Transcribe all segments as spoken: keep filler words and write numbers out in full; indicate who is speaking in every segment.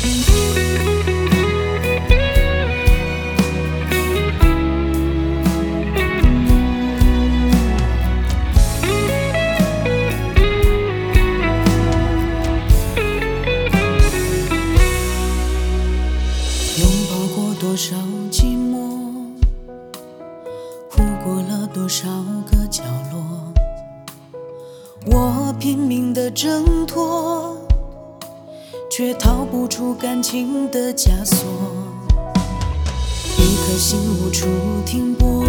Speaker 1: 多少寂寞，哭过了多少个角落，我拼命的挣脱，却逃不出感情的枷锁。一颗心无处停泊，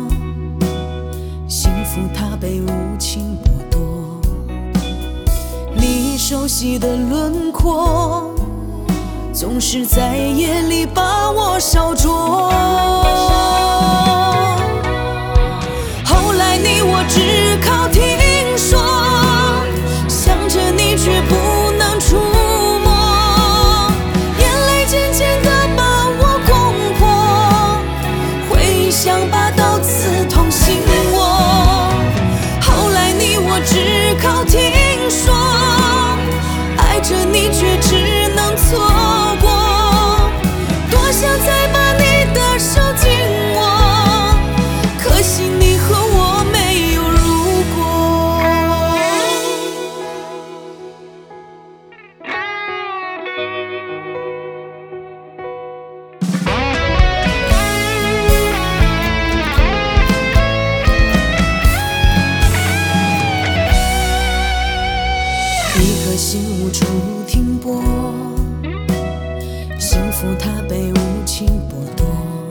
Speaker 1: 幸福它被无情剥夺。你熟悉的轮廓，总是在夜里把我烧灼。后来你我只靠听说，想着你却不能触摸，眼泪渐渐地把我攻破，回忆像把刀刺痛心窝。后来你我只靠听说，爱着你却只能错过，多想再把你的手紧握，可惜你和我没有如果。一颗心无处停泊，幸福它被无情剥夺。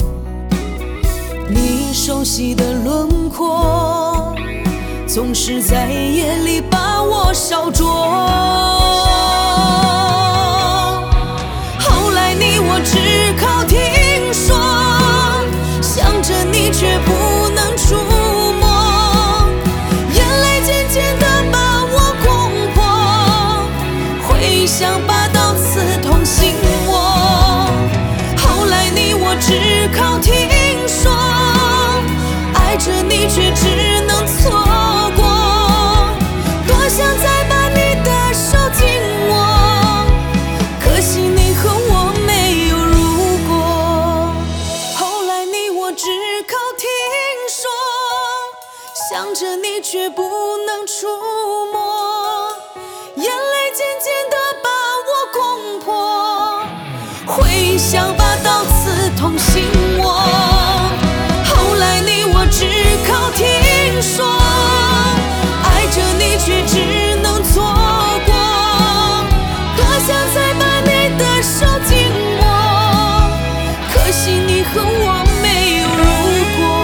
Speaker 1: 你熟悉的轮廓，总是在夜里把我烧灼。后来你我只靠听说，想着你却不能触摸，眼泪渐渐地把我攻破，回忆像把刀刺痛心窝。后来你我只靠听说，爱着你却只能错过，多想再把你的手紧握，可惜你和我没有如果。后来你我只靠听说，想着你却不能触摸，眼泪渐渐地把我攻破，回忆像把刀刺痛心窝。后来你我只靠听说，爱着你却只能错过，多想再把你的手紧握，可惜你和我没有如果。